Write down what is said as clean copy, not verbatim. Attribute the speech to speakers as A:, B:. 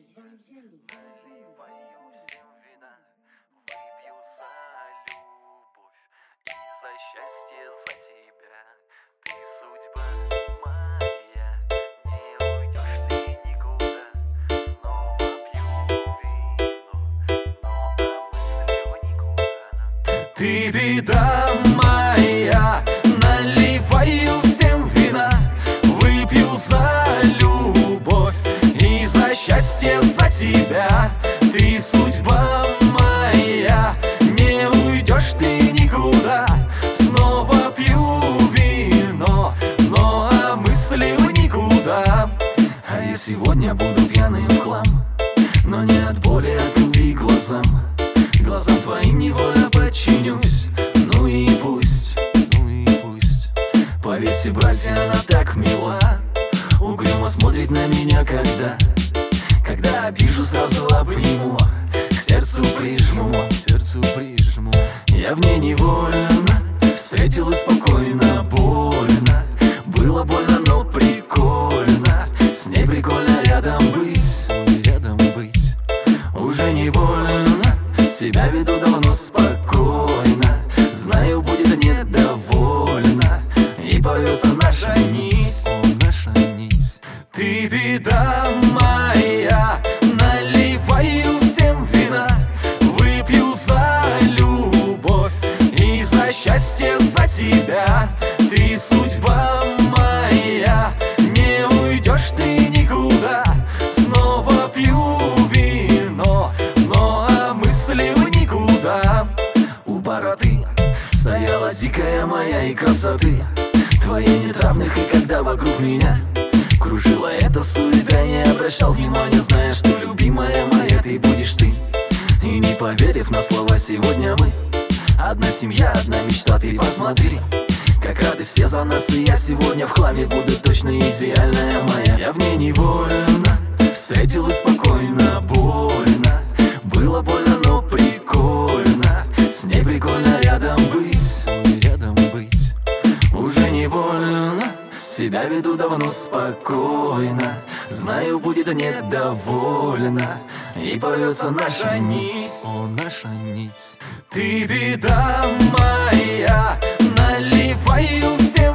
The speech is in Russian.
A: Наливаю всем вина, выпью за любовь и за счастье, за тебя. Ты судьба моя, не уйдешь ты никуда. Снова пью вино, но мыслью никуда. Ты беда моя, наливаю всем вина, выпью за любовь и за счастье, за тебя. Ты судьба моя, не уйдешь ты никуда. Снова пью вино, но мыслью никуда. А я сегодня буду пьяным в хлам, но не от боли, от любви к глазам. Глазам твоим невольно подчинюсь. Ну и пусть, ну и пусть. Поверьте, братья, она так мила, угрюмо смотрит на меня, когда обижу, сразу обниму, к сердцу прижму, Я в ней невольно встретил и спокойно, больно. Было больно, но прикольно. С ней прикольно рядом быть. Уже не больно, себя веду давно спокойно. Знаю, будет недовольна, и порвется наша нить. Ты беда моя, наливаю всем вина, выпью за любовь и за счастье, за тебя. Ты судьба моя, не уйдешь ты никуда. Снова пью вино, но мыслью никуда. У бороды стояла дикая моя и красоты твоей нетравных, и когда вокруг меня кружила эта суета, я не обращал внимания, зная, что любимая моя ты будешь ты. И не поверив на слова, сегодня мы одна семья, одна мечта. Ты посмотри, как рады все за нас, и я сегодня в хламе буду точно идеальная моя. Я в ней невольно встретил и спокойно, больно. Было больно, но прикольно. С ней прикольно рядом быть. Уже не больно, себя веду давно спокойно. Знаю, будет недовольна, и порвется наша нить. Ты беда моя, наливаю всем